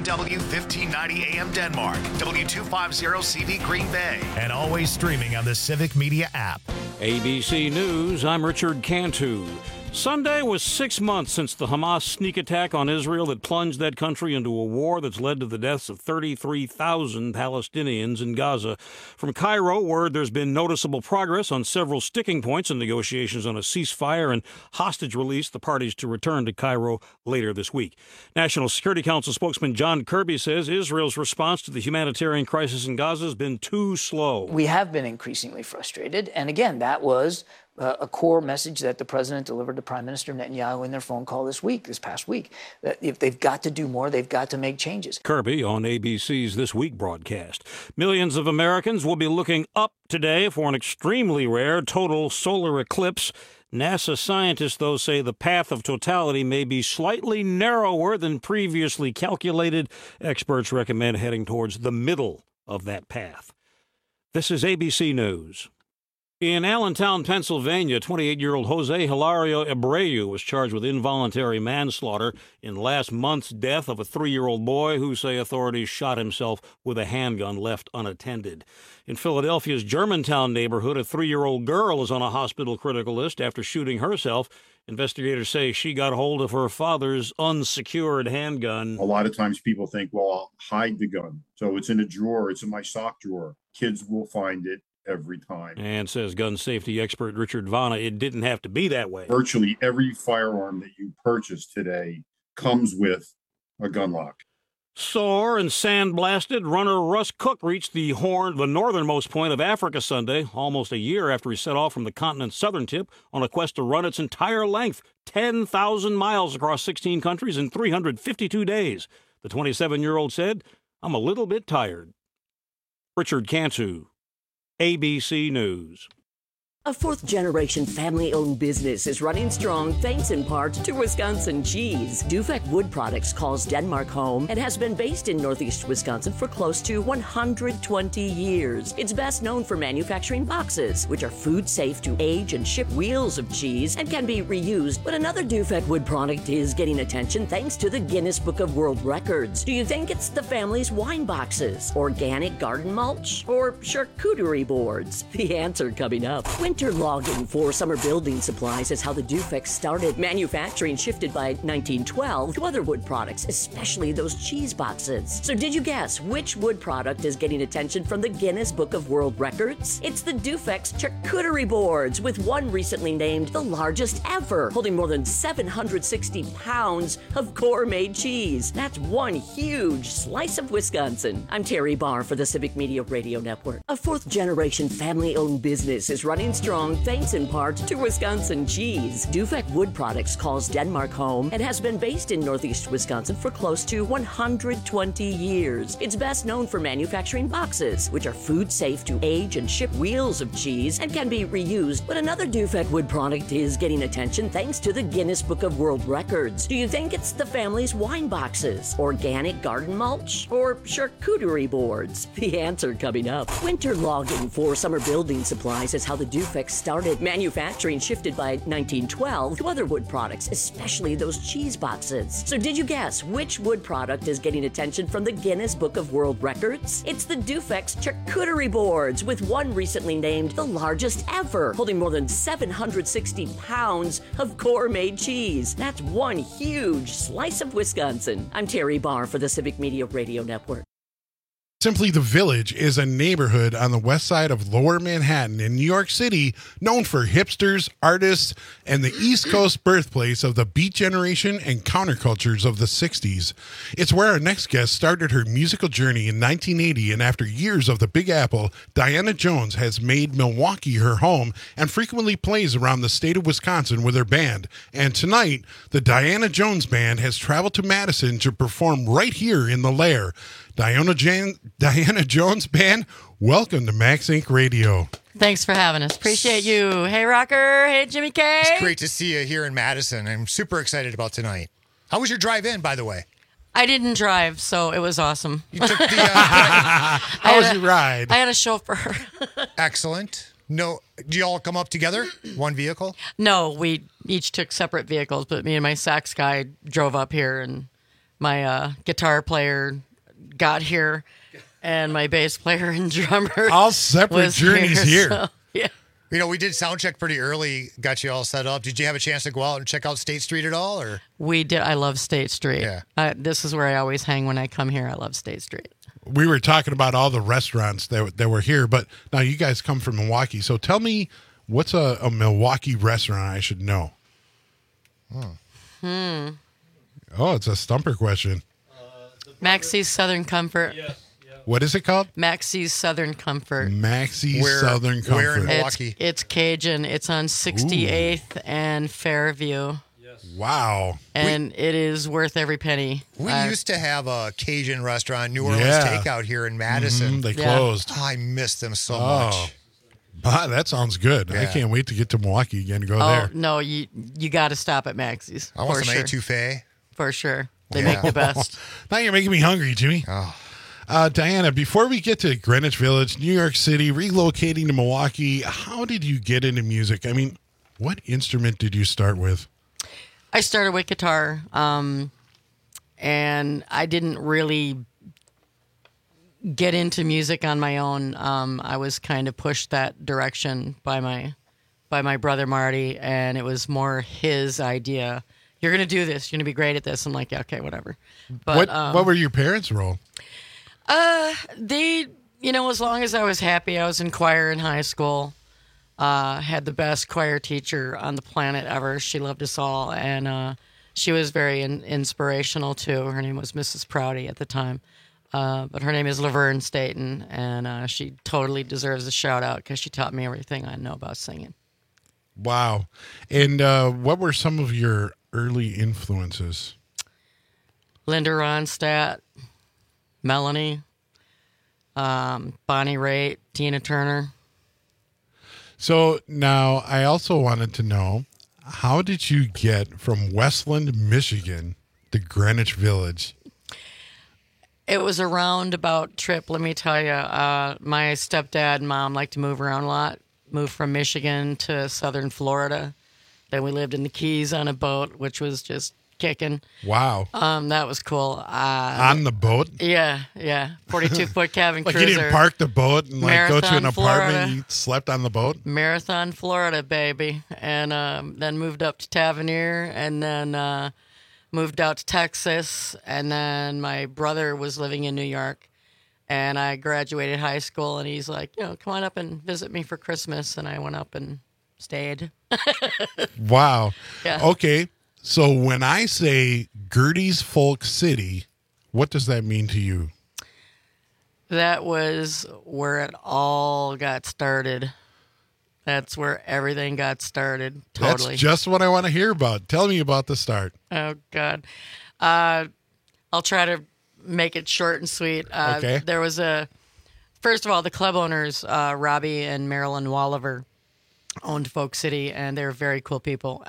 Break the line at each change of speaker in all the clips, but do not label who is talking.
WDW 1590 AM Denmark, W250 CV Green Bay, and always streaming on the Civic Media app.
ABC News, I'm Richard Cantu. Sunday was 6 months since the Hamas sneak attack on Israel that plunged that country into a war that's led to the deaths of 33,000 Palestinians in Gaza. From Cairo, word there's been noticeable progress on several sticking points in negotiations on a ceasefire and hostage release, the parties to return to Cairo later this week. National Security Council spokesman John Kirby says Israel's response to the humanitarian crisis in Gaza has been too slow.
We have been increasingly frustrated, and again, that was a core message that the president delivered to Prime Minister Netanyahu in their phone call this past week, that if they've got to do more, they've got to make changes.
Kirby on ABC's This Week broadcast. Millions of Americans will be looking up today for an extremely rare total solar eclipse. NASA scientists, though, say the path of totality may be slightly narrower than previously calculated. Experts recommend heading towards the middle of that path. This is ABC News. In Allentown, Pennsylvania, 28-year-old Jose Hilario Abreu was charged with involuntary manslaughter in last month's death of a 3-year-old boy who say authorities shot himself with a handgun left unattended. In Philadelphia's Germantown neighborhood, a 3-year-old girl is on a hospital critical list after shooting herself. Investigators say she got hold of her father's unsecured handgun.
A lot of times people think, well, I'll hide the gun. So it's in a drawer. It's in my sock drawer. Kids will find it every time.
And says gun safety expert Richard Vanna, it didn't have to be that way.
Virtually every firearm that you purchase today comes with a gun lock.
Sore and sandblasted, runner Russ Cook reached the northernmost point of Africa Sunday, almost a year after he set off from the continent's southern tip on a quest to run its entire length, 10,000 miles across 16 countries in 352 days. The 27-year-old said, "I'm a little bit tired." Richard Cantu, ABC News.
A fourth-generation family-owned business is running strong thanks in part to Wisconsin cheese. Dufek Wood Products calls Denmark home and has been based in northeast Wisconsin for close to 120 years. It's best known for manufacturing boxes, which are food safe to age and ship wheels of cheese and can be reused. But another Dufek Wood product is getting attention thanks to the Guinness Book of World Records. Do you think it's the family's wine boxes, organic garden mulch, or charcuterie boards? The answer coming up. Winter logging for summer building supplies is how the Dufek started. Manufacturing shifted by 1912 to other wood products, especially those cheese boxes. So did you guess which wood product is getting attention from the Guinness Book of World Records? It's the Dufek's charcuterie boards, with one recently named the largest ever, holding more than 760 pounds of gourmet cheese. That's one huge slice of Wisconsin. I'm Terry Barr for the Civic Media Radio Network. A fourth-generation family-owned business is running strong thanks in part to Wisconsin cheese. Dufek Wood Products calls Denmark home and has been based in northeast Wisconsin for close to 120 years. It's best known for manufacturing boxes, which are food safe to age and ship wheels of cheese and can be reused. But another Dufek Wood product is getting attention thanks to the Guinness Book of World Records. Do you think it's the family's wine boxes, organic garden mulch, or charcuterie boards? The answer coming up. Winter logging for summer building supplies is how the Dufek started. Manufacturing shifted by 1912 to other wood products, especially those cheese boxes. So did you guess which wood product is getting attention from the Guinness Book of World Records? It's the Dufek's charcuterie boards, with one recently named the largest ever, holding more than 760 pounds of gourmet cheese. That's one huge slice of Wisconsin. I'm Terry Barr for the Civic Media Radio Network.
Simply the Village is a neighborhood on the west side of Lower Manhattan in New York City, known for hipsters, artists, and the East Coast birthplace of the Beat Generation and countercultures of the 60s. It's where our next guest started her musical journey in 1980, and after years of the Big Apple, Diana Jones has made Milwaukee her home and frequently plays around the state of Wisconsin with her band. And tonight, the Diana Jones Band has traveled to Madison to perform right here in the Lair. Diana Jones Band, welcome to Max Inc. Radio.
Thanks for having us. Appreciate you. Hey, Rocker. Hey, Jimmy K.
It's great to see you here in Madison. I'm super excited about tonight. How was your drive in, by the way?
I didn't drive, so it was awesome.
You took the...
How was your ride?
I had a chauffeur.
Excellent. No, do you all come up together? One vehicle?
No, we each took separate vehicles, but me and my sax guy drove up here and my guitar player got here, and my bass player and drummer.
All separate
was
journeys here.
So, yeah.
You know, we did sound check pretty early, got you all set up. Did you have a chance to go out and check out State Street at all? Or
We did. I love State Street.
Yeah.
This is where I always hang when I come here. I love State Street.
We were talking about all the restaurants that were here, but now you guys come from Milwaukee. So tell me, what's a Milwaukee restaurant I should know? Oh, it's a stumper question.
Maxie's Southern Comfort.
What is it called?
Maxie's Southern Comfort.
Maxie's
Where-
Southern Comfort.
where in Milwaukee?
It's Cajun. It's on 68th and Fairview.
Wow.
And it is worth every penny.
we used to have a Cajun restaurant, New Orleans
Yeah.
takeout here in Madison.
They
Yeah.
closed.
Oh, I miss them so
Oh.
much.
Ah, that sounds good. I
Yeah.
can't wait to get to Milwaukee again to go
Oh,
there.
no, you got to stop at Maxie's.
I want
for
some
sure.
etouffee.
For sure. They
Yeah.
make the best.
Now you're making me hungry, Jimmy.
Oh.
Diana, before we get to Greenwich Village, New York City, relocating to Milwaukee, how did you get into music? I mean, what instrument did you start with?
I started with guitar, and I didn't really get into music on my own. I was kind of pushed that direction by my brother Marty, and it was more his idea. You're gonna do this. You're gonna be great at this. I'm like, yeah, okay, whatever. But
What were your parents' role?
they, as long as I was happy, I was in choir in high school. Had the best choir teacher on the planet ever. She loved us all, and she was very inspirational too. Her name was Mrs. Prouty at the time, but her name is Laverne Staten, and she totally deserves a shout out because she taught me everything I know about singing.
Wow. And what were some of your early influences?
Linda Ronstadt, Melanie, Bonnie Raitt, Tina Turner.
So now I also wanted to know, how did you get from Westland, Michigan to Greenwich Village?
It was a roundabout trip, let me tell you. My stepdad and mom liked to move around a lot. Moved from Michigan to southern Florida. Then we lived in the Keys on a boat, which was just kicking.
Wow.
That was cool.
On the boat?
Yeah. 42-foot cabin
Like
cruiser.
you didn't park the boat and like go to an
Marathon,
apartment,
Florida.
you slept on the boat?
Marathon, Florida, baby. And then moved up to Tavernier, and then moved out to Texas. And then my brother was living in New York. And I graduated high school, and he's like, come on up and visit me for Christmas. And I went up and stayed.
Wow.
Yeah.
Okay. So when I say Gertie's Folk City, what does that mean to you?
That was where it all got started. That's where everything got started. Totally.
That's just what I want to hear about. Tell me about the start.
Oh, God. I'll try to make it short and sweet.
Okay.
There was first of all, the club owners, Robbie and Marilyn Walliver, owned Folk City, and they're very cool people.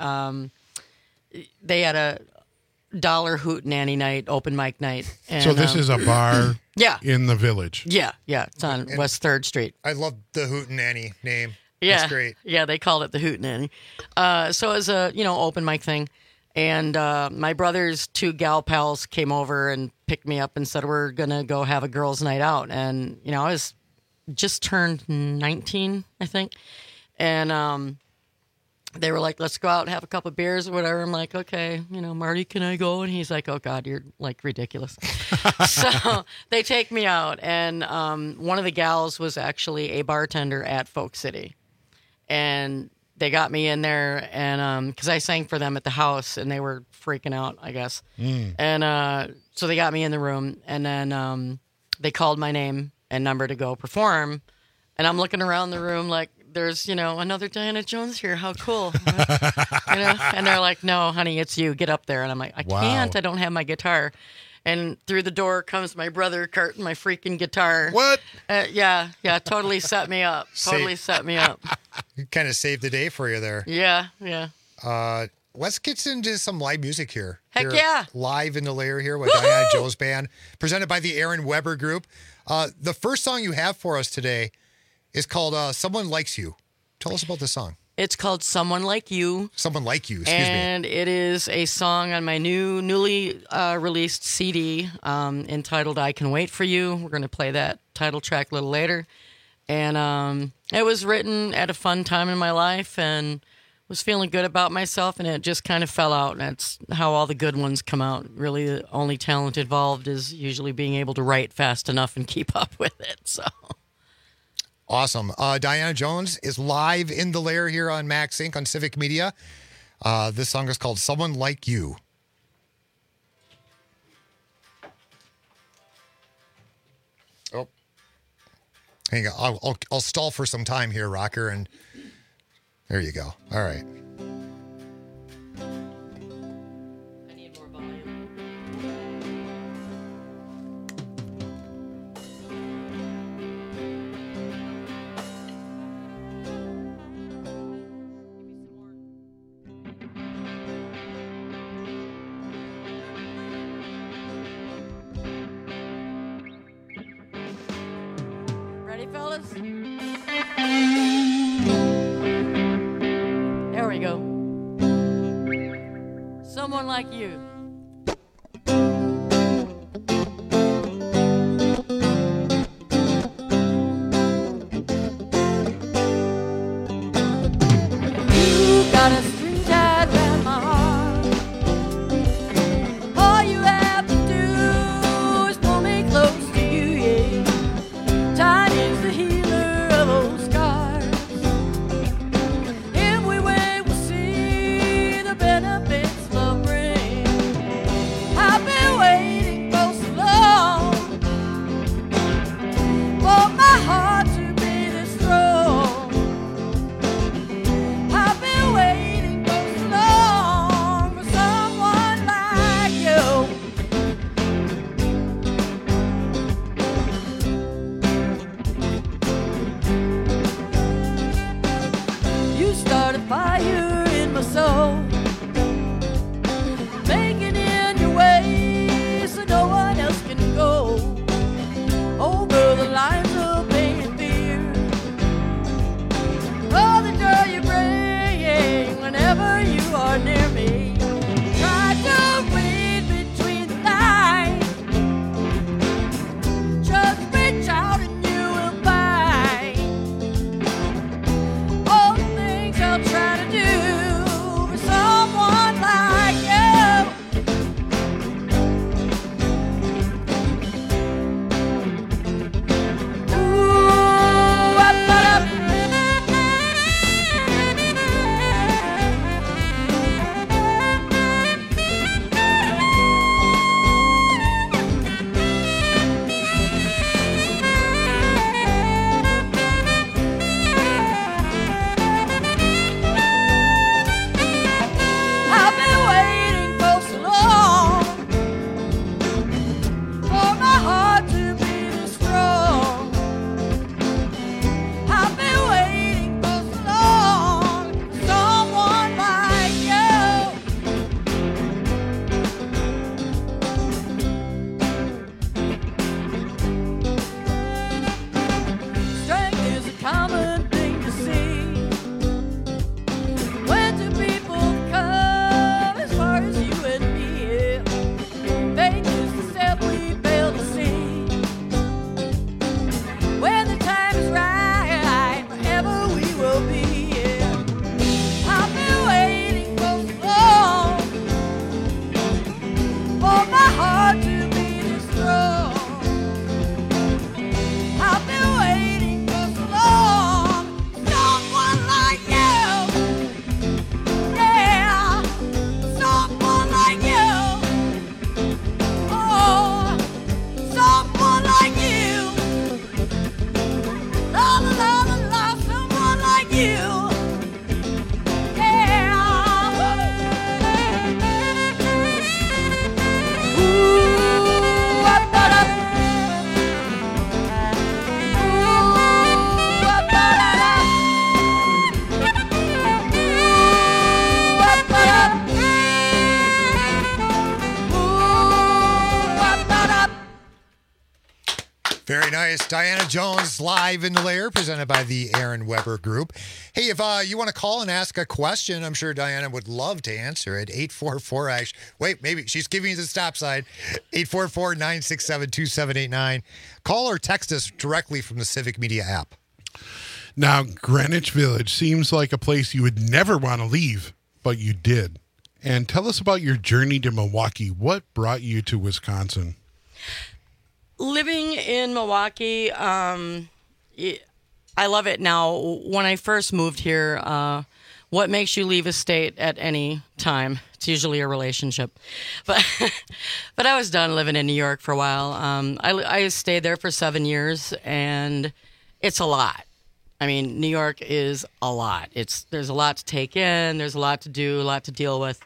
They had a dollar hootenanny night, open mic night. And,
So this is a bar
yeah.
in the village.
Yeah. It's on West 3rd Street.
I love the Hootenanny name.
Yeah,
That's great.
Yeah, they called it the Hootenanny. So it was a open mic thing, and my brother's two gal pals came over and picked me up and said we're gonna go have a girls' night out, and I was just turned 19, I think, and they were like, let's go out and have a couple of beers or whatever. I'm like, okay, Marty, can I go? And he's like, oh God, you're like ridiculous. So they take me out, and one of the gals was actually a bartender at Folk City. And they got me in there, and because I sang for them at the house, and they were freaking out, I guess. And so they got me in the room, and then they called my name and number to go perform. And I'm looking around the room like, there's, another Diana Jones here. How cool. And they're like, no, honey, it's you. Get up there. And I'm like, I can't. I don't have my guitar. And through the door comes my brother carting my freaking guitar.
What?
Yeah, totally set me up. Totally set me up.
Kind of saved the day for you there.
Yeah.
Let's get into some live music here.
Heck
Here,
yeah.
Live in the layer here with Diana Jones Band, presented by the Aaron Weber Group. The first song you have for us today is called Someone Likes You. Tell us about the song.
It's called Someone Like You.
Someone Like You, excuse me.
And it is a song on my newly released CD entitled I Can Wait For You. We're going to play that title track a little later. And it was written at a fun time in my life and was feeling good about myself, and it just kind of fell out. And that's how all the good ones come out. Really, the only talent involved is usually being able to write fast enough and keep up with it. So
awesome. Diana Jones is live in the lair here on Max Inc. on Civic Media. This song is called Someone Like You. Oh, hang on. I'll stall for some time here, Rocker, and there you go. All right.
I need more volume. Ready, fellas? There we go. Someone Like You. You got a string tied around my heart. All you have to do is pull me close to you, yeah. Time is the healer of old scars. If we wait, we'll see the benefits love brings.
Very nice. Diana Jones live in the lair, presented by the Aaron Weber Group. Hey, if you want to call and ask a question, I'm sure Diana would love to answer it. 844 wait, maybe she's giving you the stop sign. 844-967-2789. Call or text us directly from the Civic Media app.
Now, Greenwich Village seems like a place you would never want to leave, but you did. And tell us about your journey to Milwaukee. What brought you to Wisconsin?
Living in Milwaukee, I love it now. When I first moved here, what makes you leave a state at any time? It's usually a relationship. But but I was done living in New York for a while. I stayed there for 7 years, and it's a lot. I mean, New York is a lot. There's a lot to take in. There's a lot to do, a lot to deal with.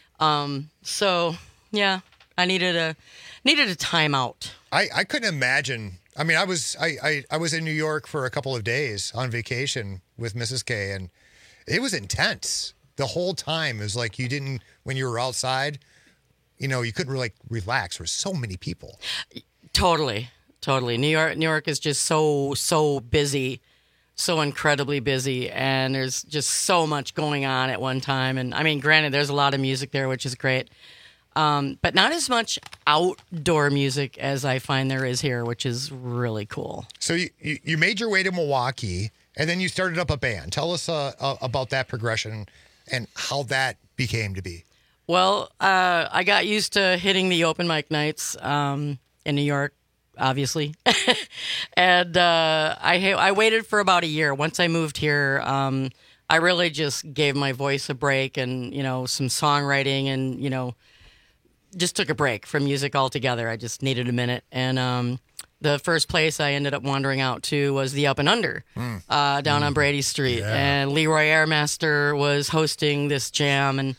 So, yeah, I needed a time out.
I couldn't imagine. I mean, I was in New York for a couple of days on vacation with Mrs. K, and it was intense the whole time. It was like when you were outside, you couldn't really relax. There were so many people. Totally. New York is just so busy, so incredibly busy, and there's just so much going on at one time. And I mean, granted, there's a lot of music there, which is great. But not as much outdoor music as I find there is here, which is really cool. So you made your way to Milwaukee, and then you started up a band. Tell us about that progression and how that became to be. Well, I got used to hitting the open mic nights in New York, obviously. And I waited for about a year. Once I moved here, I really just gave my voice a break and, some songwriting and, just took a break from music altogether. I just needed a minute. And the first place I ended up wandering out to was the Up and Under down on Brady Street. Yeah. And Leroy Airmaster was hosting this jam. And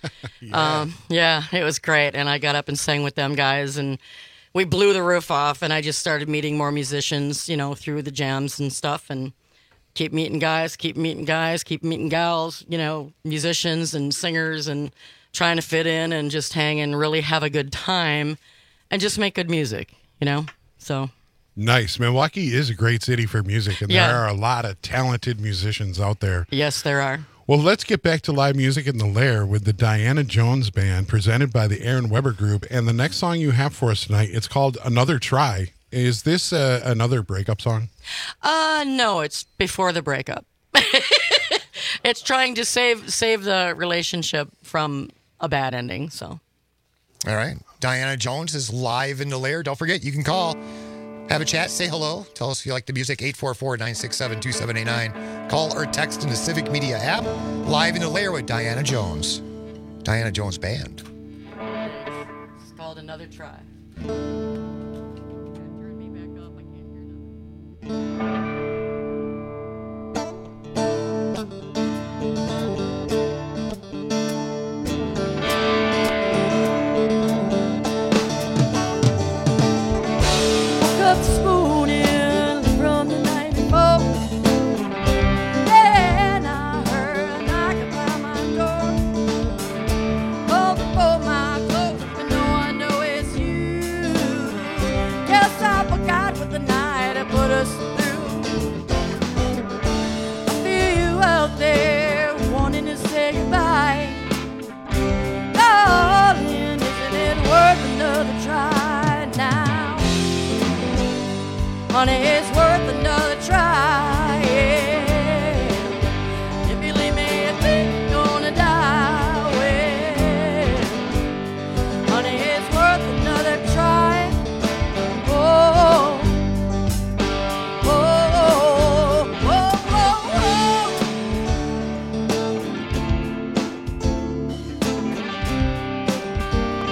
it was great. And I got up and sang with them guys. And we blew the roof off. And I just started meeting more musicians, through the jams and stuff. And keep meeting guys, keep meeting gals, musicians and singers and trying to fit in and just hang and really have a good time and just make good music, so.
Nice. Milwaukee is a great city for music, and there are a lot of talented musicians out there.
Yes, there are.
Well, let's get back to live music in the Lair with the Diana Jones Band, presented by the Aaron Weber Group. And the next song you have for us tonight, it's called Another Try. Is this another breakup song?
No, it's before the breakup. It's trying to save the relationship from a bad ending, so. All right. Diana Jones is live in the Lair. Don't forget, you can call, have a chat, say hello, tell us if you like the music, 844-967-2789. Call or text in the Civic Media app. Live in the Lair with Diana Jones. Diana Jones Band. It's called Another Try. Turn me back up. I can't hear nothing. Honey, it's worth another try, yeah. If you leave me, I think you're gonna die, well. Honey, it's worth another try. Oh, oh, oh,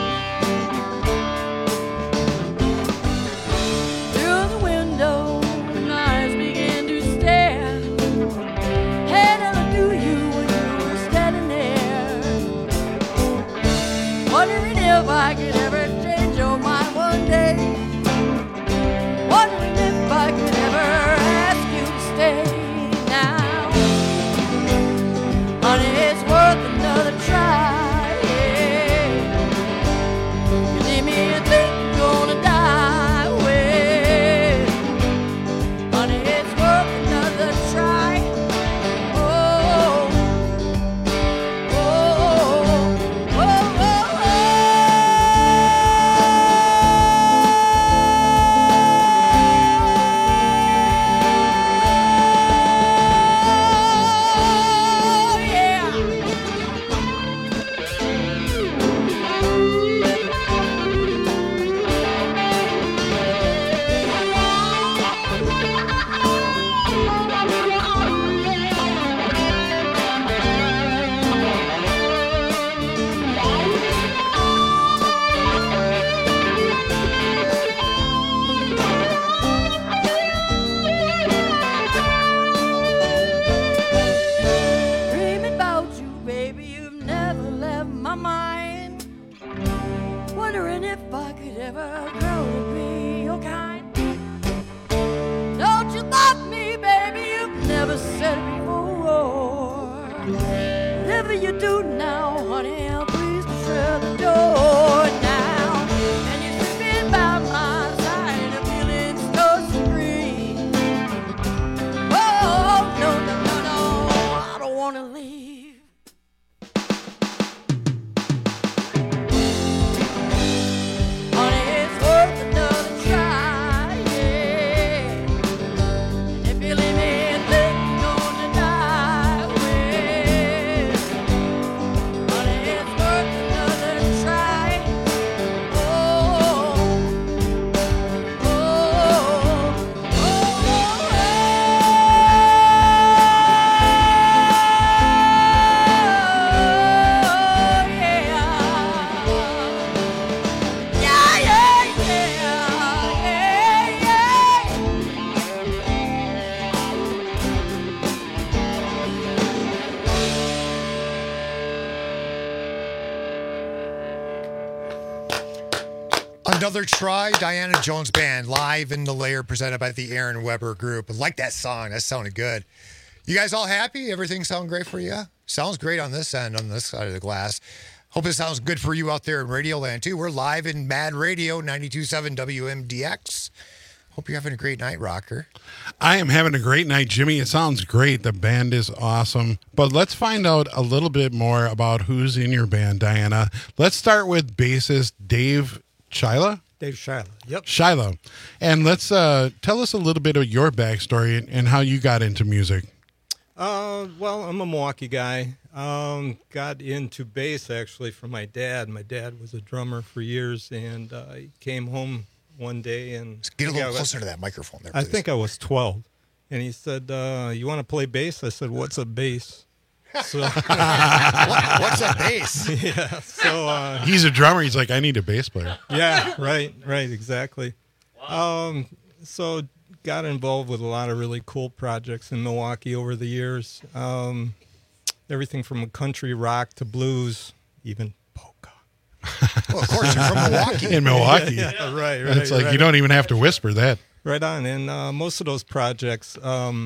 oh, oh. Through the window you do now, honey? Please shut the door now. And you're sitting by my side, feeling so serene. Oh, no, no, no, no, I don't want to leave. Honey, it's worth another try, yeah. And if you leave me, then you're gonna die, well. Honey, it's worth another try. Oh, oh,
Another Try, Diana Jones Band, live in the Lair, presented by the Aaron Weber Group. I like that song. That sounded good. You guys all happy? Everything sound great for you? Sounds great on this end, on this side of the glass. Hope it sounds good for you out there in Radio Land, too. We're live in Mad Radio, 92.7 WMDX. Hope you're having a great night, Rocker.
I am having a great night, Jimmy. It sounds great. The band is awesome. But let's find out a little bit more about who's in your band, Diana. Let's start with bassist Dave Shiloh.
Dave Shiloh. Yep.
Shiloh. And let's tell us a little bit of your backstory and how you got into music.
Well, I'm a Milwaukee guy. Got into bass actually from my dad. My dad was a drummer for years, and he came home one day and
Get a little closer to that microphone there, please.
I think I was 12, and he said, "You want to play bass?" I said, "What's a bass?" So,
What's a bass?
yeah. So
He's a drummer. He's like, I need a bass player.
yeah, right, exactly. So got involved with a lot of really cool projects in Milwaukee over the years. Everything from country rock to blues, even polka.
Well, of course, you're from Milwaukee.
In Milwaukee.
Yeah, right.
It's like you don't even have to whisper that.
Right on. And most of those projects,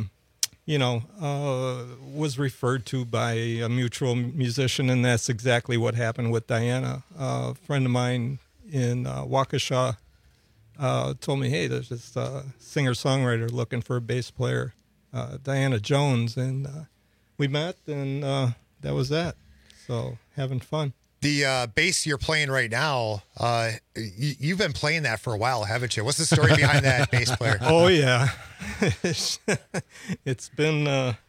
was referred to by a mutual musician, and that's exactly what happened with Diana. A friend of mine in Waukesha told me, hey, there's this singer-songwriter looking for a bass player, Diana Jones, and we met, and that was that. So having fun.
The bass you're playing right now, you've been playing that for a while, haven't you? What's the story behind that bass player?
Oh yeah, it's been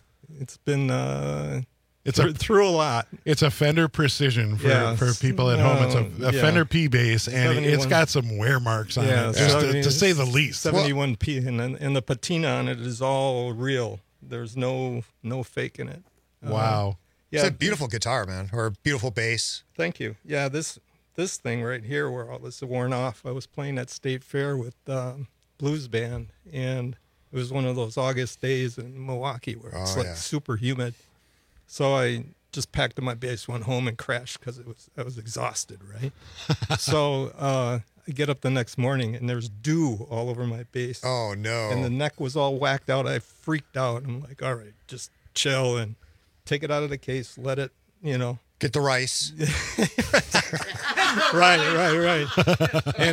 through a lot.
It's a Fender Precision for people at home. It's a Fender P bass, and it's got some wear marks on it, to say the least.
71 P, and the patina on it is all real. There's no faking it.
Wow.
It's a beautiful guitar, man, or a beautiful bass.
Thank you. Yeah, this thing right here, where all this is worn off, I was playing at State Fair with Blues Band, and it was one of those August days in Milwaukee where it's super humid. So I just packed up my bass, went home, and crashed because I was exhausted, right? So I get up the next morning, and there's dew all over my bass.
Oh, no.
And the neck was all whacked out. I freaked out. I'm like, all right, just chill and take it out of the case, let it,
Get the rice.
Right. And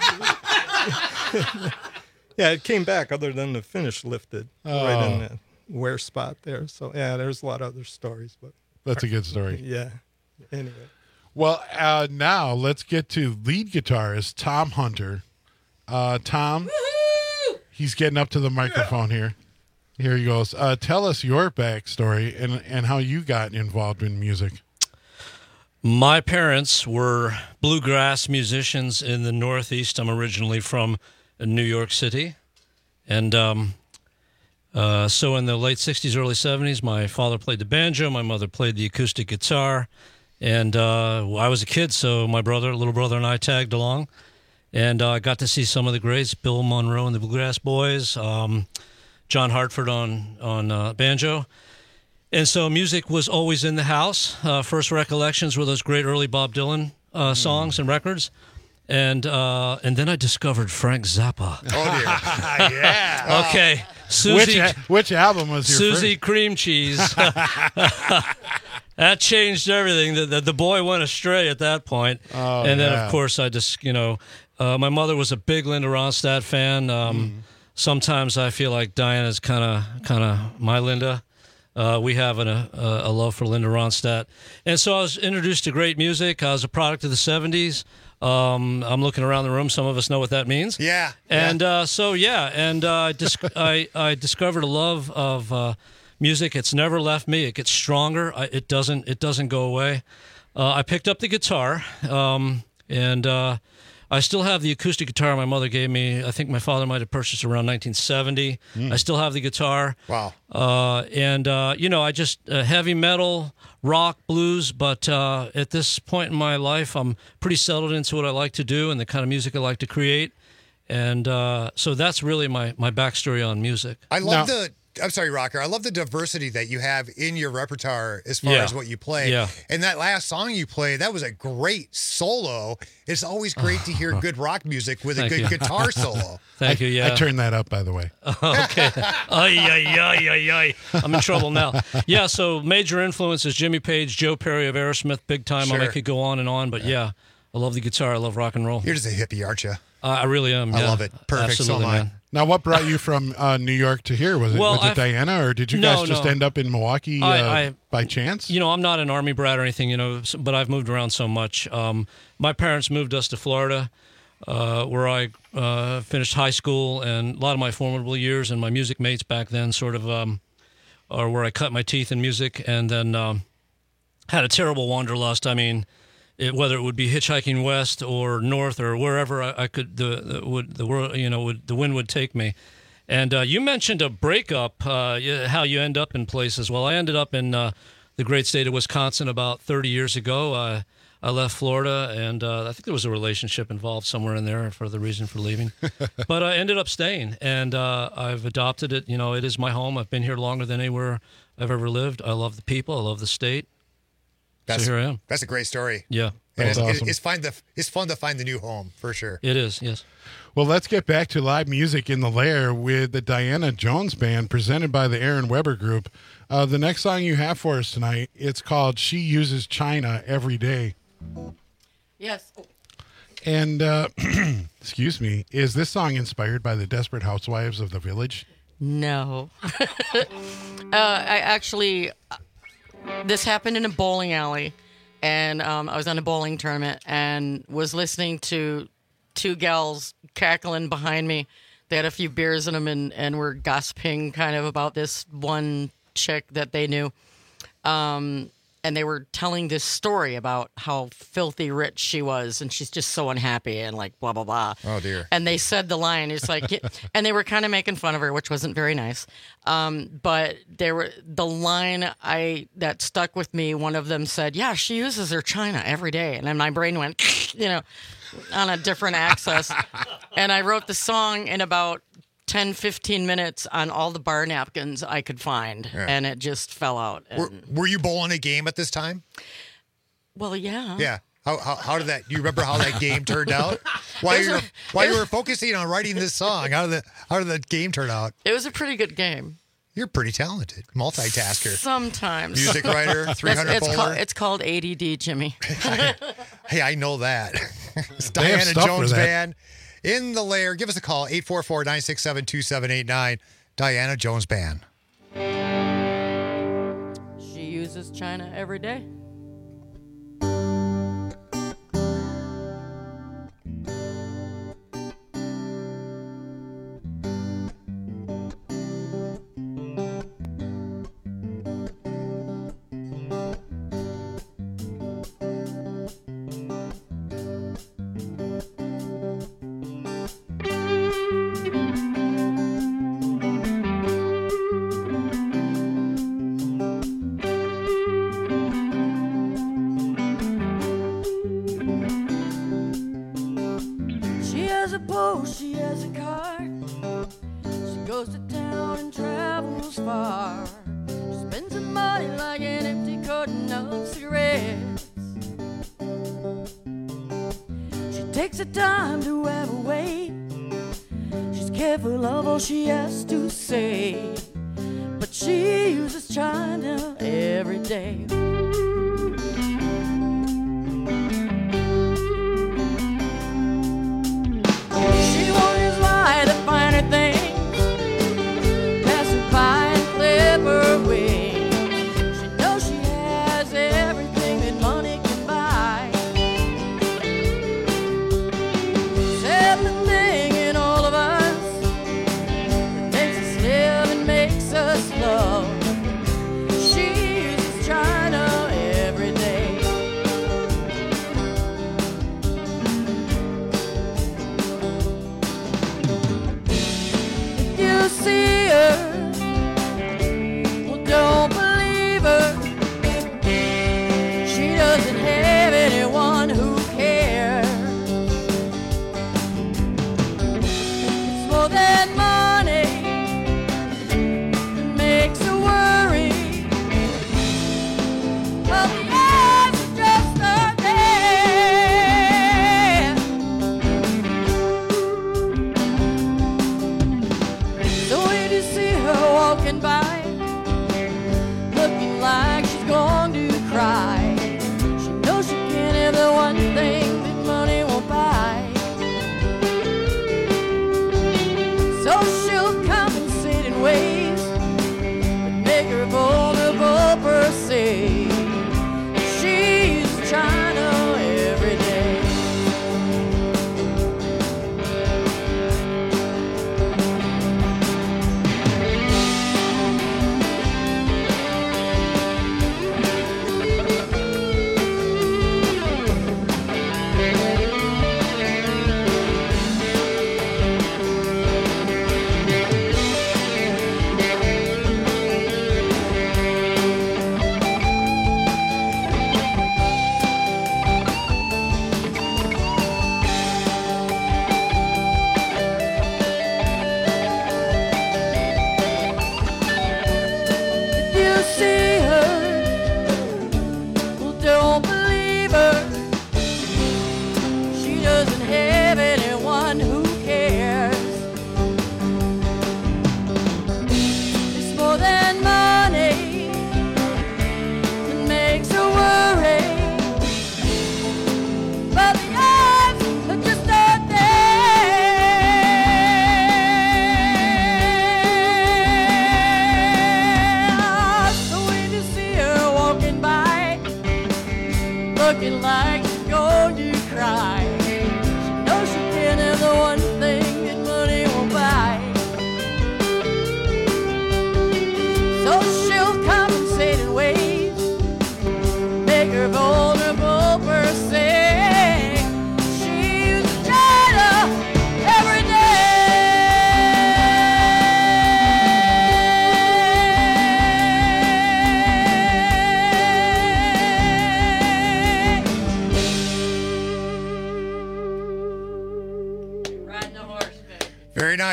it came back other than the finish lifted right in that wear spot there. So, yeah, there's a lot of other stories. But
That's a good story.
Yeah. Anyway.
Well, now let's get to lead guitarist Tom Hunter. Tom, he's getting up to the microphone here. Here he goes. Tell us your backstory and how you got involved in music.
My parents were bluegrass musicians in the Northeast. I'm originally from New York City. And so in the late 60s, early 70s, my father played the banjo, my mother played the acoustic guitar. And I was a kid, so my little brother and I tagged along. And I got to see some of the greats, Bill Monroe and the Bluegrass Boys, John Hartford on banjo. And so music was always in the house. First recollections were those great early Bob Dylan songs and records. And then I discovered Frank Zappa.
Oh, dear.
Yeah.
Okay. Susie,
Which album was your
Susie
first?
Cream Cheese. that changed everything. The boy went astray at that point.
Oh,
and then,
yeah.
of course, I just, my mother was a big Linda Ronstadt fan. Sometimes I feel like Diana's kind of my Linda. We have a love for Linda Ronstadt. And so I was introduced to great music. I was a product of the 70s. I'm looking around the room. Some of us know what that means.
Yeah.
And I discovered a love of music. It's never left me. It gets stronger. It doesn't go away. I picked up the guitar, and I still have the acoustic guitar my mother gave me. I think my father might have purchased around 1970. I still have the guitar.
Wow.
I just heavy metal, rock, blues, but at this point in my life, I'm pretty settled into what I like to do and the kind of music I like to create. And so that's really my backstory on music.
I love I'm sorry, Rocker. I love the diversity that you have in your repertoire as far as what you play.
Yeah.
And that last song you played, that was a great solo. It's always great to hear good rock music with a good guitar solo.
Thank you. Yeah.
I turned that up, by the way.
Okay. Ay. I'm in trouble now. Yeah, so major influences, Jimmy Page, Joe Perry of Aerosmith, big time.
Sure.
I could go on and on, but yeah, I love the guitar. I love rock and roll.
You're just a hippie, aren't you?
I really am.
I
yeah.
love it. Perfect.
Absolutely,
So am I.
man.
Now, what brought you from New York to here? Was it Diana, or did you guys just end up in Milwaukee by chance?
I'm not an Army brat or anything, but I've moved around so much. My parents moved us to Florida, where I finished high school, and a lot of my formidable years and my music mates back then sort of are where I cut my teeth in music, and then had a terrible wanderlust. I mean, whether it would be hitchhiking west or north or wherever I could, the wind would take me. And you mentioned a breakup, how you end up in places. Well, I ended up in the great state of Wisconsin about 30 years ago. I left Florida, and I think there was a relationship involved somewhere in there for the reason for leaving. But I ended up staying, and I've adopted it. It is my home. I've been here longer than anywhere I've ever lived. I love the people. I love the state. So here I am.
That's a great story.
Yeah.
That's awesome.
It's fun to find the new home, for sure.
It is, yes.
Well, let's get back to live music in the Lair with the Diana Jones Band, presented by the Aaron Weber Group. The next song you have for us tonight, it's called She Uses China Every Day.
Yes.
And, excuse me, is this song inspired by the Desperate Housewives of the Village?
No. This happened in a bowling alley, and I was on a bowling tournament and was listening to two gals cackling behind me. They had a few beers in them and were gossiping kind of about this one chick that they knew. And they were telling this story about how filthy rich she was, and she's just so unhappy and like blah, blah, blah.
Oh, dear.
And they said the line, it's like, and they were kind of making fun of her, which wasn't very nice. But the line that stuck with me, one of them said, yeah, she uses her china every day. And then my brain went, on a different axis. And I wrote the song in about 10, 15 minutes on all the bar napkins I could find, and it just fell out.
Were you bowling a game at this time?
Well, yeah.
Yeah. How did that? Do you remember how that game turned out? While you were focusing on writing this song, how did that game turn out?
It was a pretty good game.
You're pretty talented, multitasker.
Sometimes.
Music writer, 300 bowler.
It's called ADD, Jimmy.
Hey, I know that. It's Diana Jones Band. In the Lair, give us a call, 844-967-2789. Diana Jones Band.
She uses china every day.
She has a car. She goes to town and travels far. She spends her money like an empty carton of cigarettes. She takes her time to have a way. She's careful of all she has to say, but she uses China every day.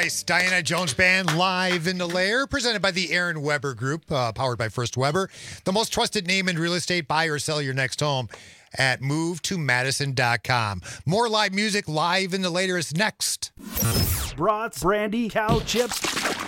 Nice. Diana Jones Band live in the lair, presented by the Aaron Weber Group, powered by First Weber. The most trusted name in real estate. Buy or sell your next home at movetomadison.com. More live music live in the later is next.
Brats, brandy, cow chips,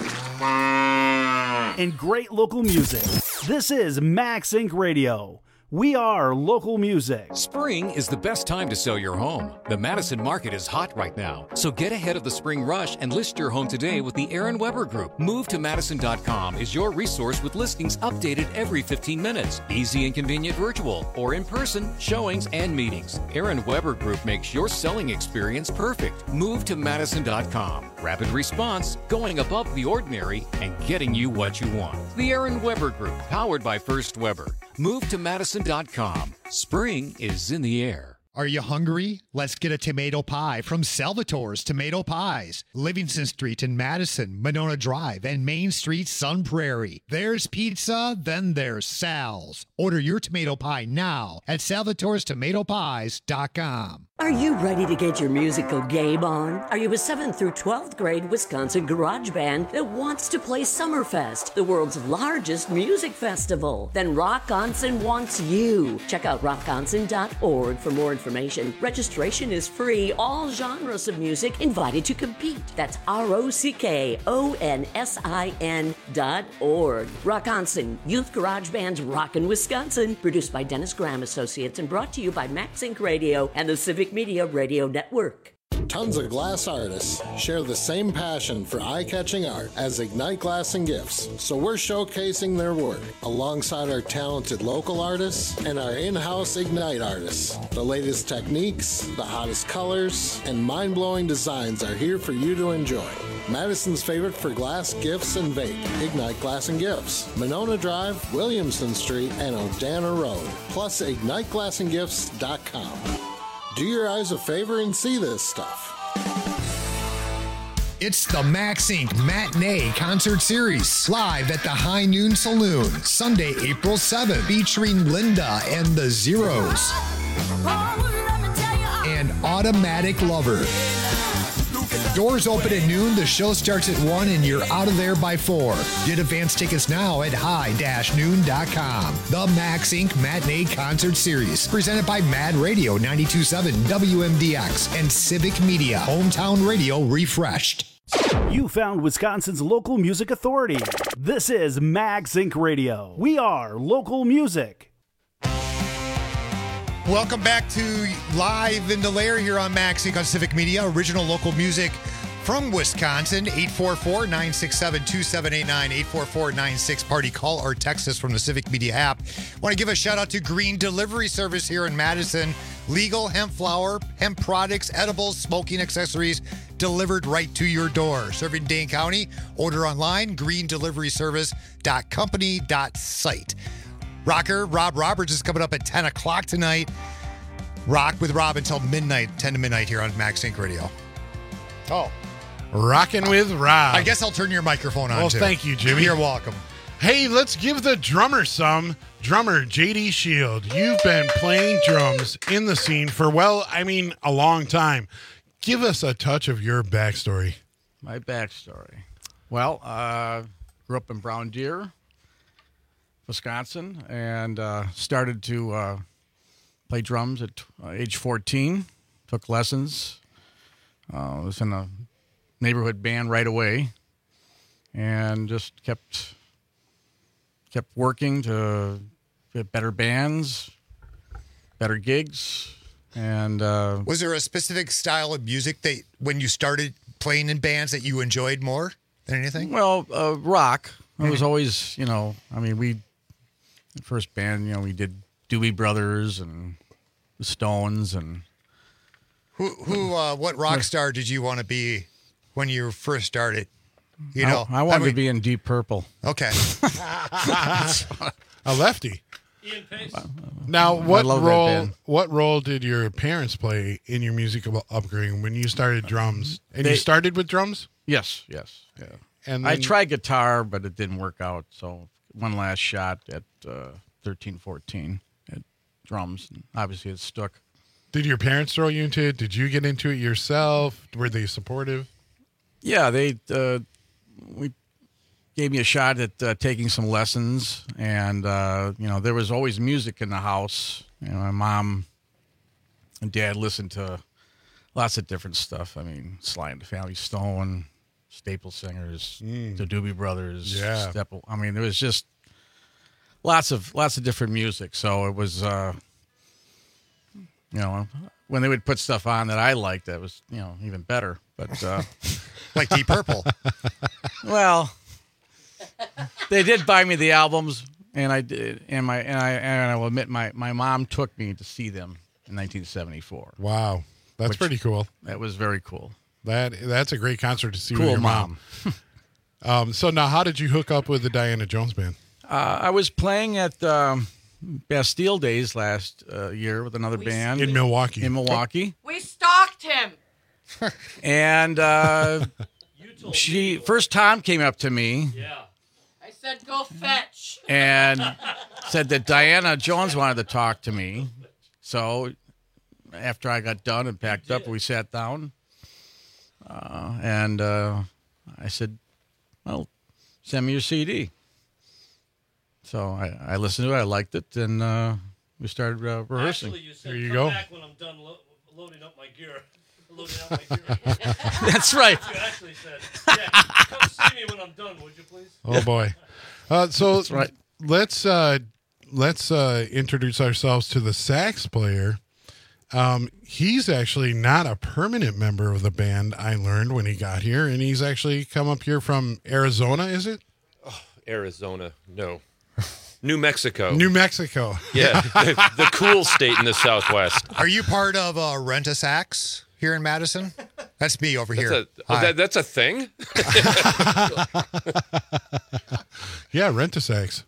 and great local music. This is Max Inc. Radio. We are local music.
Spring is the best time to sell your home. The Madison market is hot right now, so get ahead of the spring rush and list your home today with the Aaron Weber Group. MoveToMadison.com is your resource with listings updated every 15 minutes. Easy and convenient virtual or in-person showings and meetings. Aaron Weber Group makes your selling experience perfect. MoveToMadison.com. Rapid response, going above the ordinary, and getting you what you want. The Aaron Weber Group, powered by First Weber. MoveToMadison.com. Spring is in the air.
Are you hungry? Let's get a tomato pie from Salvatore's Tomato Pies. Livingston Street in Madison, Monona Drive, and Main Street, Sun Prairie. There's pizza, then there's Sal's. Order your tomato pie now at salvatorestomatopies.com.
Are you ready to get your musical game on? Are you a 7th through 12th grade Wisconsin garage band that wants to play Summerfest, the world's largest music festival? Then Rockonson wants you. Check out rockonson.org for more information. Registration is free. All genres of music invited to compete. That's ROCKONSIN.org. Rockonson, Youth Garage Band's Rockin' Wisconsin. Produced by Dennis Graham Associates and brought to you by Max Inc. Radio and the Civic Media Radio Network.
Tons of glass artists share the same passion for eye-catching art as Ignite Glass and Gifts, so we're showcasing their work alongside our talented local artists and our in-house Ignite artists. The latest techniques, the hottest colors, and mind-blowing designs are here for you to enjoy. Madison's favorite for glass, gifts, and vape, Ignite Glass and Gifts, Monona Drive, Williamson Street, and Odana Road, plus IgniteGlassandGifts.com. Do your eyes a favor and see this stuff.
It's the Max Inc. Matinee Concert Series, live at the High Noon Saloon, Sunday, April 7th, featuring Linda and the Zeros and Automatic Lover. Doors open at noon, the show starts at 1, and you're out of there by 4. Get advance tickets now at high-noon.com. The Max Inc. Matinee Concert Series, presented by Mad Radio 92.7 WMDX and Civic Media, hometown radio refreshed.
You found Wisconsin's local music authority. This is Max Inc. Radio. We are local music.
Welcome back to Live in the Lair here on Max Inc. on Civic Media. Original local music from Wisconsin. 844-967-2789. 844-96-PARTY. Call or text us from the Civic Media app. Want to give a shout out to Green Delivery Service here in Madison. Legal hemp flour, hemp products, edibles, smoking accessories delivered right to your door. Serving Dane County. Order online, greendeliveryservice.company.site. Rocker Rob Roberts is coming up at 10 o'clock tonight. Rock with Rob until midnight, 10 to midnight here on Max Inc. Radio. Oh.
Rocking with Rob.
I guess I'll turn your microphone on,
Well,
too.
thank you, Jimmy.
You're welcome.
Hey, let's give the drummer some. Drummer J.D. Shield, you've been playing drums in the scene for, a long time. Give us a touch of your backstory.
My backstory. Well, grew up in Brown Deer, Wisconsin, and started to play drums at age 14. Took lessons. Was in a neighborhood band right away, and just kept working to get better bands, better gigs, and
was there a specific style of music that when you started playing in bands that you enjoyed more than anything?
Well, rock. It was always, the first band, we did Doobie Brothers and the Stones, and
what rock star did you want to be when you first started?
I wanted to be in Deep Purple.
Okay.
A lefty.
Ian Pace.
Now, what
love that
role?
band.
What role did your parents play in your musical upbringing when you started drums? And you started with drums?
Yes. Yeah.
And
I
then-
tried guitar, but it didn't work out. So one last shot at 13, 14 at drums. And obviously, it stuck.
Did your parents throw you into it? Did you get into it yourself? Were they supportive?
Yeah, they gave me a shot at taking some lessons, and there was always music in the house. My mom and dad listened to lots of different stuff. I mean, Sly and the Family Stone, Staple Singers, the Doobie Brothers, Stepple. I mean, there was just lots of different music. So it was, when they would put stuff on that I liked, that was even better. But
like Deep Purple.
Well, they did buy me the albums, and I did, and I will admit my mom took me to see them in 1974.
Wow, that's pretty cool.
That was very cool.
That's a great concert to see
cool
with your
mom.
So now, how did you hook up with the Diana Jones Band?
I was playing at Bastille Days last year with another band
in Milwaukee.
We stalked him.
And Tom came up to me.
Yeah. I said, go fetch.
And said that Diana Jones wanted to talk to me. So after I got done and packed up, we sat down. And I said, well, send me your CD. So I listened to it. I liked it. And we started rehearsing.
Actually, you said,
there you
come
go.
back when I'm done loading up my gear.
That's right.
You actually said, come see me when I'm done, would you please?
Oh boy. So
That's right.
Let's introduce ourselves to the sax player. He's actually not a permanent member of the band, I learned when he got here, and he's actually come up here from Arizona, is it?
Oh, Arizona, no. New Mexico.
New Mexico.
Yeah, the cool state in the Southwest.
Are you part of Rent-A-Sax here in Madison? That's me over here.
That's a thing?
Yeah, Rent-A-Sax.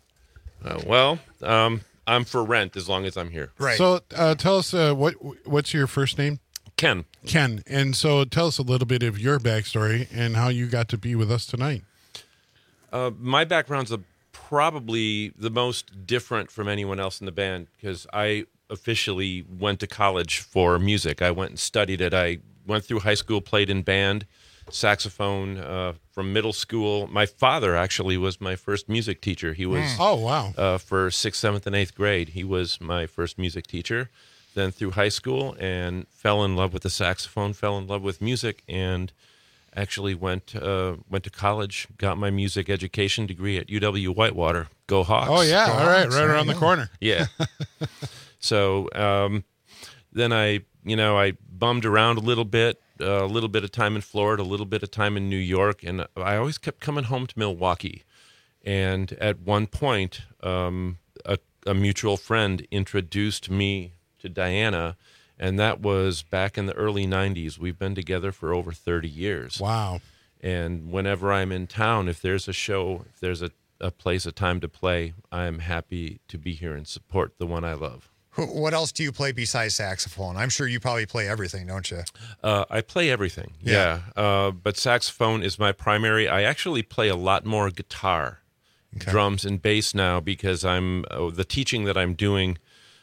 I'm for rent as long as I'm here.
Right.
So tell us, what's your first name?
Ken.
Ken. And so tell us a little bit of your backstory and how you got to be with us tonight.
My background's probably the most different from anyone else in the band because I officially went to college for music. I went and studied it. I went through high school, played in band, saxophone from middle school. My father actually was my first music teacher. He was
oh wow
for 6th, 7th, and 8th grade. He was my first music teacher. Then through high school and fell in love with the saxophone, fell in love with music, and actually went to college, got my music education degree at UW Whitewater. Go Hawks.
Oh yeah,
Go
all right,
Hawks.
right around the corner.
Yeah. So then I bummed around a little bit of time in Florida, a little bit of time in New York, and I always kept coming home to Milwaukee. And at one point, a mutual friend introduced me to Diana, and that was back in the early 90s. We've been together for over 30 years.
Wow.
And whenever I'm in town, if there's a show, if there's a place, a time to play, I'm happy to be here and support the one I love.
What else do you play besides saxophone? I'm sure you probably play everything, don't you?
I play everything, yeah. But saxophone is my primary. I actually play a lot more guitar, drums, and bass now because the teaching that I'm doing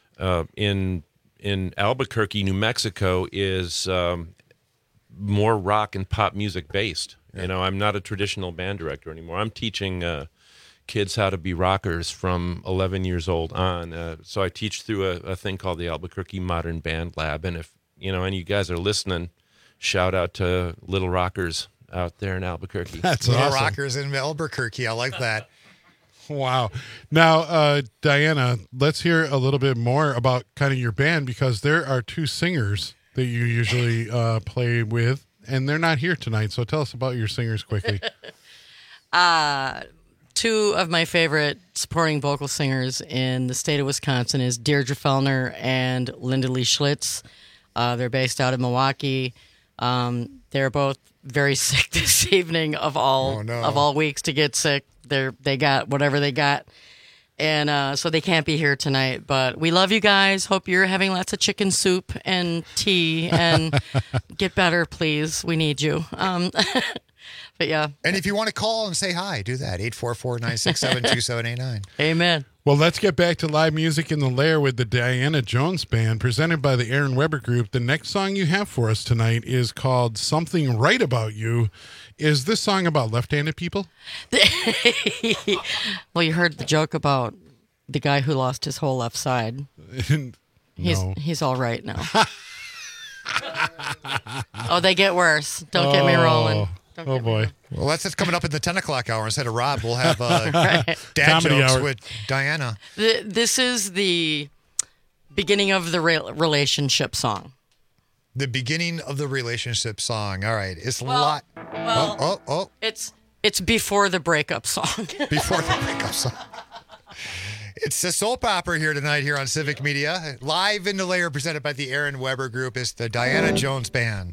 in Albuquerque, New Mexico, is more rock and pop music based. Yeah. I'm not a traditional band director anymore. I'm teaching kids how to be rockers from 11 years old on. So I teach through a thing called the Albuquerque Modern Band Lab. And if any of you guys are listening, shout out to Little Rockers out there in Albuquerque.
That's
Little
awesome.
Rockers in Albuquerque. I like that.
Wow. Now, Diana, let's hear a little bit more about kind of your band because there are two singers that you usually play with, and they're not here tonight. So tell us about your singers quickly.
Two of my favorite supporting vocal singers in the state of Wisconsin is Deirdre Fellner and Linda Lee Schlitz. They're based out of Milwaukee. They're both very sick this evening of all weeks to get sick. They got whatever they got. And so they can't be here tonight. But we love you guys. Hope you're having lots of chicken soup and tea. And get better, please. We need you. But yeah.
And if you want to call and say hi, do that. 844-967-2789.
Amen.
Well, let's get back to live music in the Lair with the Diana Jones Band, presented by the Aaron Weber Group. The next song you have for us tonight is called Something Right About You. Is this song about left-handed people?
Well, you heard the joke about the guy who lost his whole left side.
No.
He's all right now. Oh, they get worse. Don't get me rolling.
Oh, boy.
Well, that's coming up at the 10 o'clock hour. Instead of Rob, we'll have
Right.
dad
Comedy
jokes
hour.
with Diana.
This is the beginning of the relationship song.
The beginning of the relationship song. All right. It's a
Well,
lot.
well,
Oh.
It's before the breakup song.
Before the breakup song. It's the soap opera here tonight here on Civic Media. Live in the Lair, presented by the Aaron Weber Group. It's the Diana Jones Band.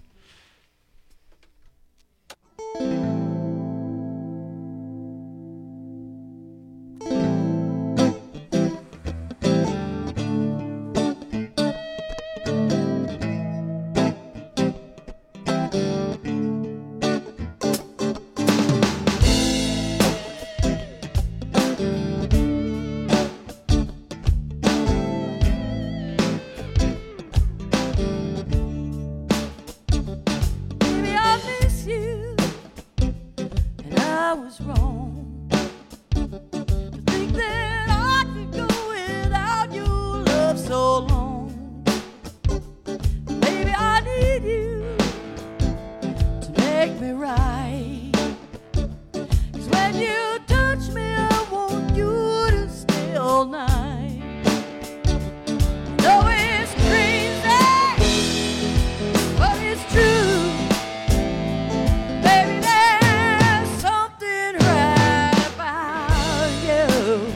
Maybe I miss you, and I was wrong to think that I could go without your love so long. Maybe I need you to make me right. 'Cause when you touch me, I want you to stay all night. Though it's crazy, but it's true. Baby, there's something right about you.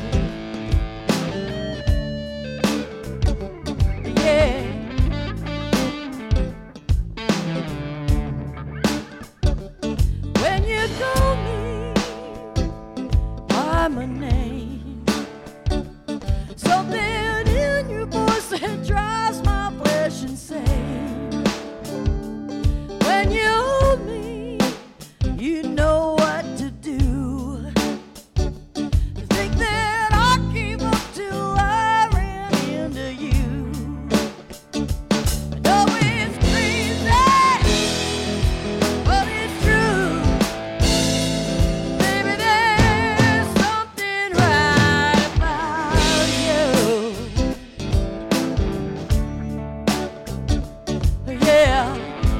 Yeah. When you call me by my name, something in your voice that drives my flesh insane. When you hold me, you know what to do. To think that I gave up till I ran into you. I know it's crazy, but it's true. Baby, there's something right about you. Yeah.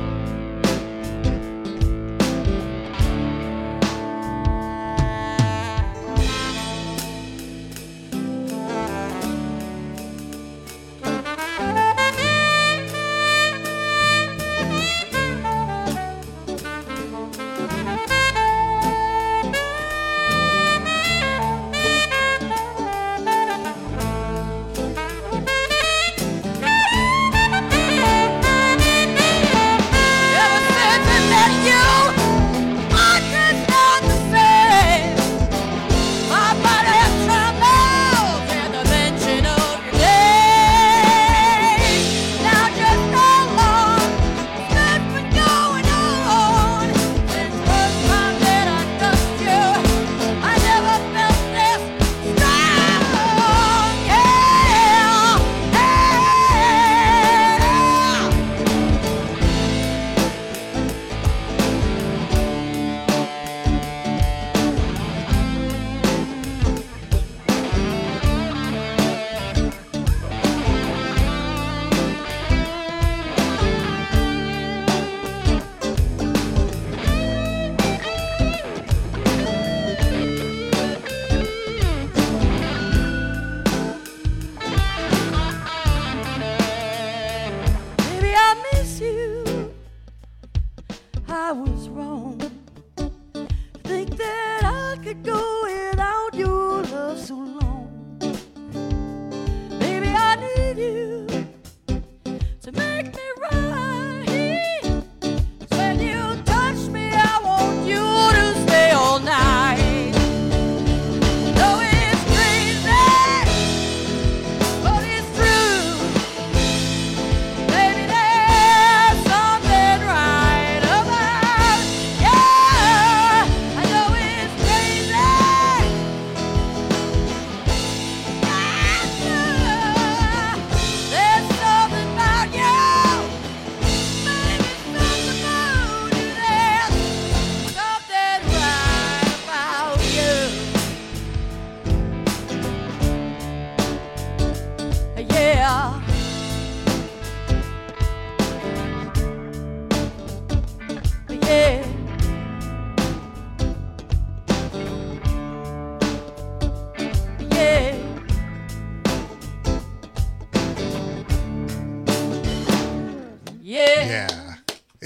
Ever since I met you, I just not the same. My body trembles at the mention of your name. Now just how long has been going on since first time that I touched you? I never felt this strong. Maybe I miss you. I was wrong to think that I could go without your love so long. Maybe I need you to make me right. 'Cause when you touch me, I want you to stay all night. Though it's crazy, but it's true. Baby, there's something right about you. I know it's crazy,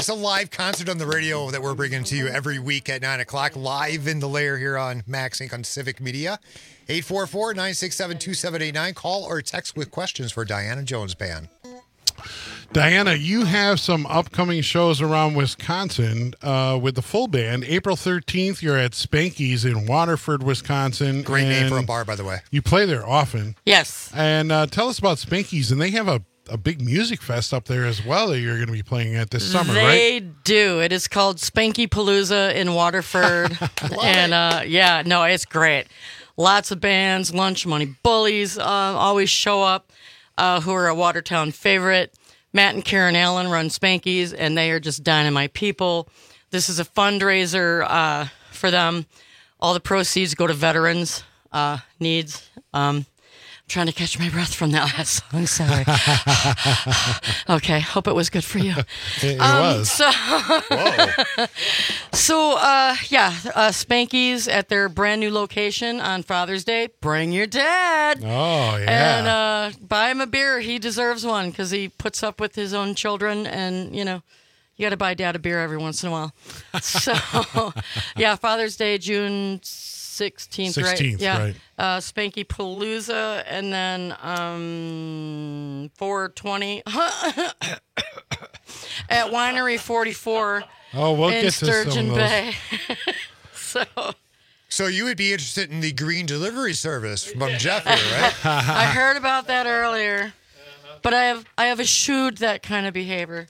It's a live concert on the radio that we're bringing to you every week at 9 o'clock, live in the lair here on Max Inc. on Civic Media. 844-967-2789. Call or text with questions for Diana Jones Band.
Diana, you have some upcoming shows around Wisconsin with the full band. April 13th, you're at Spanky's in Waterford, Wisconsin.
Great name for a bar, by the way.
You play there often.
Yes.
And tell us about Spanky's. And they have a big music fest up there as well that you're going to be playing at this summer, right?
They do. It is called Spanky Palooza in Waterford. It's great. Lots of bands, Lunch Money Bullies always show up, who are a Watertown favorite. Matt and Karen Allen run Spanky's, and they are just dynamite people. This is a fundraiser for them. All the proceeds go to veterans' needs. I'm trying to catch my breath from that last song. Sorry. Okay, hope it was good for you.
It was.
Spanky's at their brand new location on Father's Day. Bring your dad.
Oh, yeah.
And buy him a beer. He deserves one because he puts up with his own children. And, you got to buy dad a beer every once in a while. So, Father's Day, June 16th, right?
16th,
yeah.
right.
Spanky Palooza, and then 420 at Winery 44
we'll
in
get to
Sturgeon
some of
Bay.
So you would be interested in the green delivery service from Jeffrey, right?
I heard about that earlier, but I have eschewed that kind of behavior.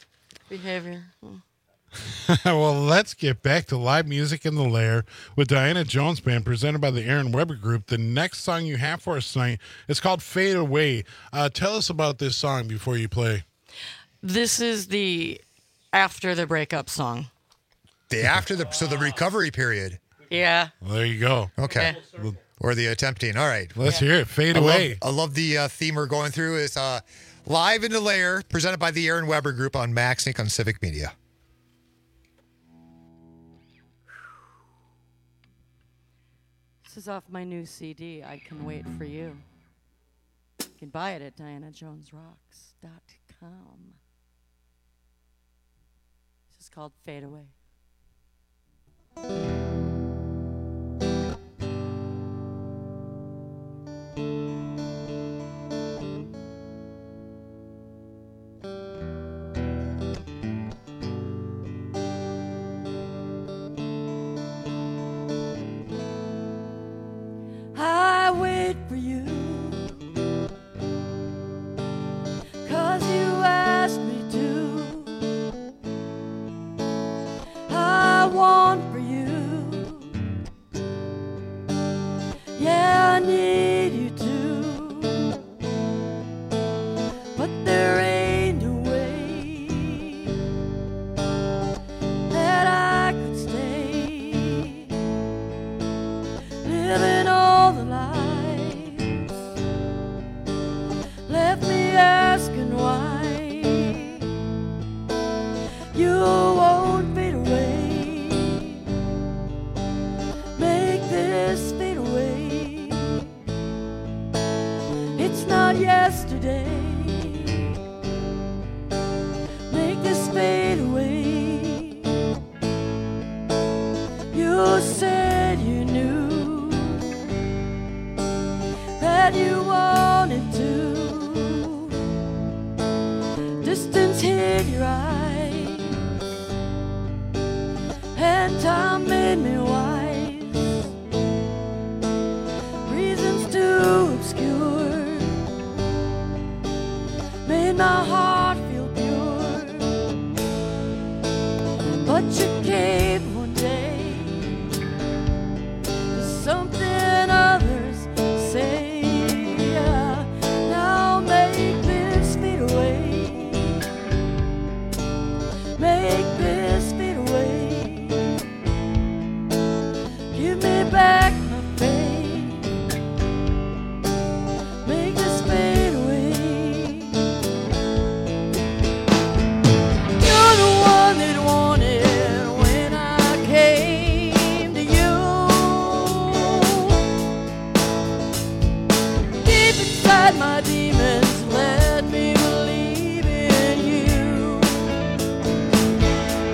Well, let's get back to live music in the lair with Diana Jones Band, presented by the Aaron Weber Group. The next song you have for us tonight is called Fade Away. Tell us about this song before you play.
This is the after the breakup song.
The recovery period.
Yeah.
Well, there you go.
Okay. Or the attempting. All right.
Let's hear it. Fade Away.
I love the theme we're going through. It's live in the lair, presented by the Aaron Weber Group on Max Inc. on Civic Media.
This is off my new CD, I Can Wait For You. You can buy it at DianaJonesRocks.com. This is called Fade Away.
I wait for you, 'cause you asked me to. I want for you, yeah, I need you too, but there ain't no way that I could stay living all the lies left me asking why you won't fade away. Make this fade away. It's not yesterday. Make this fade away. You said you knew that you wanted to. Distance hid your eyes, and time made me wise. Reasons too obscure made my heart feel pure, but you came one day to something others say. Now make this fade away. Make this fade away. Give me back my faith. Make this fade away. You're the one that wanted when I came to you. Deep inside my demons let me believe in you.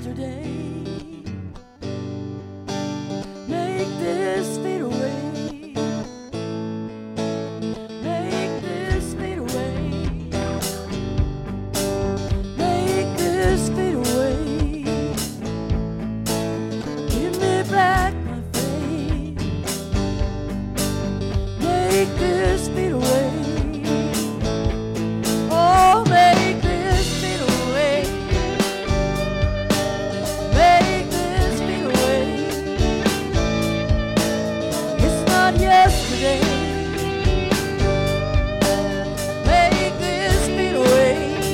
yesterday. Make this fade away. Make this fade away. Make this fade away. Give me back my faith. Make this fade away. Oh, make this fade away. Make this fade away. It's not yesterday. Make this fade away.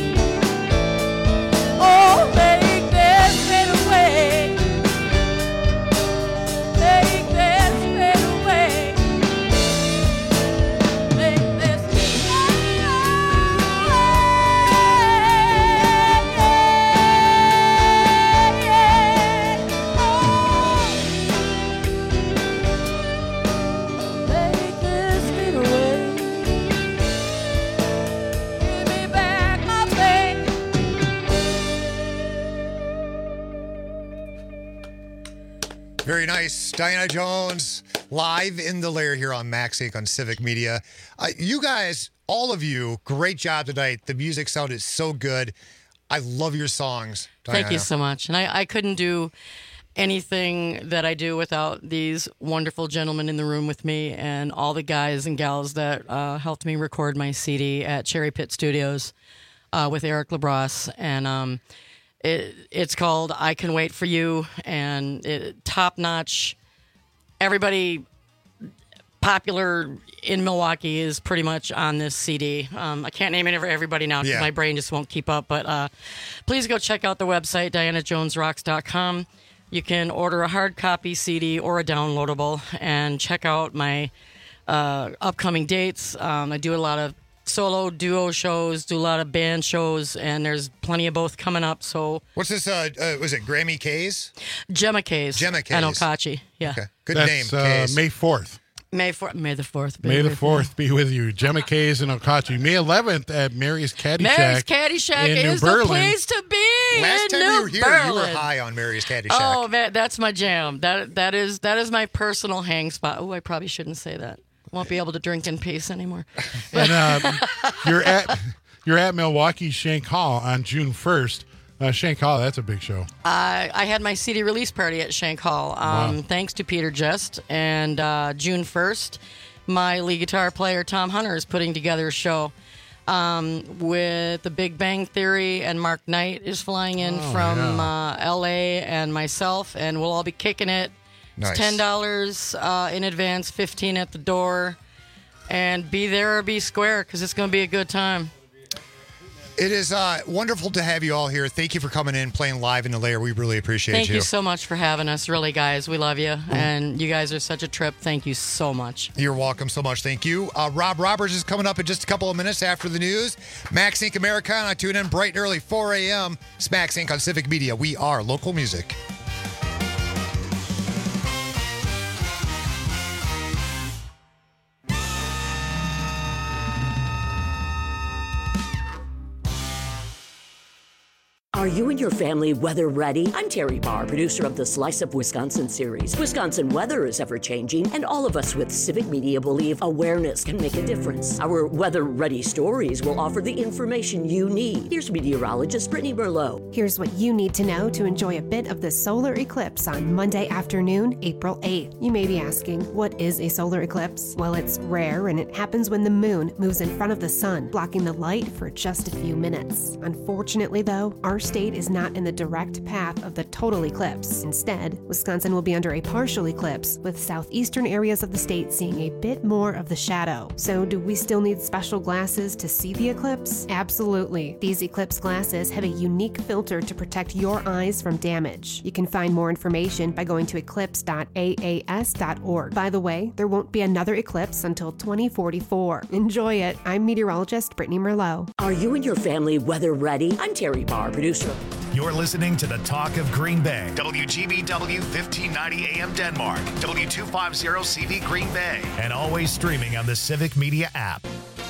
Oh, make this fade away. Make this fade away. Make this Make this fade away. Give me back my faith.
Very nice. Diana Jones, live in the lair here on Max Inc. on Civic Media. You guys, all of you, great job tonight. The music sounded so good. I love your songs, Diana.
Thank you so much. And I couldn't do anything that I do without these wonderful gentlemen in the room with me and all the guys and gals that helped me record my CD at Cherry Pit Studios with Eric LaBrosse. And it's called I Can Wait For You, and top-notch. Everybody popular in Milwaukee is pretty much on this CD. I can't name it for everybody now because my brain just won't keep up. But please go check out the website, DianaJonesRocks.com. You can order a hard copy CD or a downloadable, and check out my upcoming dates. I do a lot of solo duo shows, do a lot of band shows, and there's plenty of both coming up. So
what's this? Was it Grammy K's?
Gemma K's.
Gemma K's.
And Okachi. Yeah.
Okay. Good
That's,
name. K's.
May 4th.
May the 4th.
May the 4th be with you. Gemma K's and Okachi. May 11th at Mary's Caddyshack.
Mary's Caddyshack
in
is
New
the
Berlin.
place to be.
Last time
New
we were here,
Berlin.
you were high on Mary's Caddyshack.
Oh, man, that's my jam. That is my personal hang spot. Oh, I probably shouldn't say that. Won't be able to drink in peace anymore.
And you're at Milwaukee Shank Hall on June 1st. Shank Hall, that's a big show.
I had my CD release party at Shank Hall. Thanks to Peter Just. And June 1st, my lead guitar player Tom Hunter is putting together a show with the Big Bang Theory, and Mark Knight is flying in from L.A. and myself, and we'll all be kicking it.
Nice.
It's $10 in advance, $15 at the door, and be there or be square because it's going to be a good time.
It is wonderful to have you all here. Thank you for coming in, playing live in the lair. We really appreciate
Thank you so much for having us, really, guys. We love you, and you guys are such a trip. Thank you so much.
You're welcome so much. Thank you. Rob Roberts is coming up in just a couple of minutes after the news. Max Inc. Americana. Tune in bright and early, 4 a.m. It's Max Inc. on Civic Media. We are local music.
Are you and your family weather ready? I'm Terry Barr, producer of the Slice of Wisconsin series. Wisconsin weather is ever changing, and all of us with Civic Media believe awareness can make a difference. Our weather ready stories will offer the information you need. Here's meteorologist Brittany Merlot.
Here's what you need to know to enjoy a bit of the solar eclipse on Monday afternoon, April 8th. You may be asking, what is a solar eclipse? Well, it's rare, and it happens when the moon moves in front of the sun, blocking the light for just a few minutes. Unfortunately, though, our state is not in the direct path of the total eclipse. Instead, Wisconsin will be under a partial eclipse, with southeastern areas of the state seeing a bit more of the shadow. So do we still need special glasses to see the eclipse? Absolutely. These eclipse glasses have a unique filter to protect your eyes from damage. You can find more information by going to eclipse.aas.org. By the way, there won't be another eclipse until 2044. Enjoy it. I'm meteorologist Brittany Merlot.
Are you and your family weather ready? I'm Terry Barr, producer.
You're listening to the Talk of Green Bay. WGBW 1590 AM Denmark. W250 CD Green Bay. And always streaming on the Civic Media app.